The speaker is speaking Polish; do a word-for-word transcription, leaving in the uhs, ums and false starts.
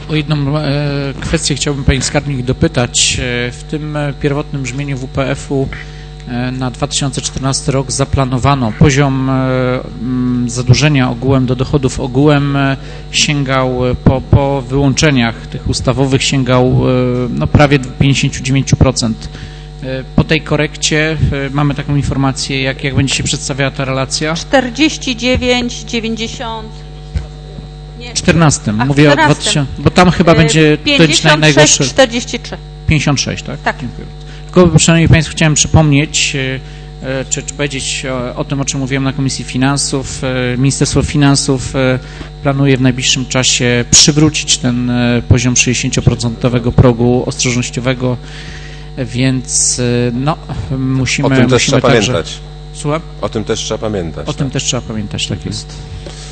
O jedną e, kwestię chciałbym Pani Skarbnik dopytać. E, w tym pierwotnym brzmieniu W P F-u e, na dwa tysiące czternasty rok zaplanowano poziom e, m, zadłużenia ogółem do dochodów ogółem e, sięgał e, po, po wyłączeniach tych ustawowych sięgał e, no, prawie pięćdziesiąt dziewięć procent. E, po tej korekcie e, mamy taką informację, jak, jak będzie się przedstawiała ta relacja? czterdzieści dziewięć dziewięćdziesiąt czternastym, Ach, mówię czternastym. o dwa tysiące, bo tam chyba będzie pięćdziesiąt sześć czterdzieści trzy. pięćdziesiąt sześć, tak? Tak. Dziękuję. Tylko, szanowni Państwo, chciałem przypomnieć, czy, czy powiedzieć o, o tym, o czym mówiłem na Komisji Finansów. Ministerstwo Finansów planuje w najbliższym czasie przywrócić ten poziom sześćdziesięcioprocentowego progu ostrożnościowego, więc no, musimy... O tym też musimy trzeba także... pamiętać. Słucham? O tym też trzeba pamiętać. O tak? tym też trzeba pamiętać, tak jest.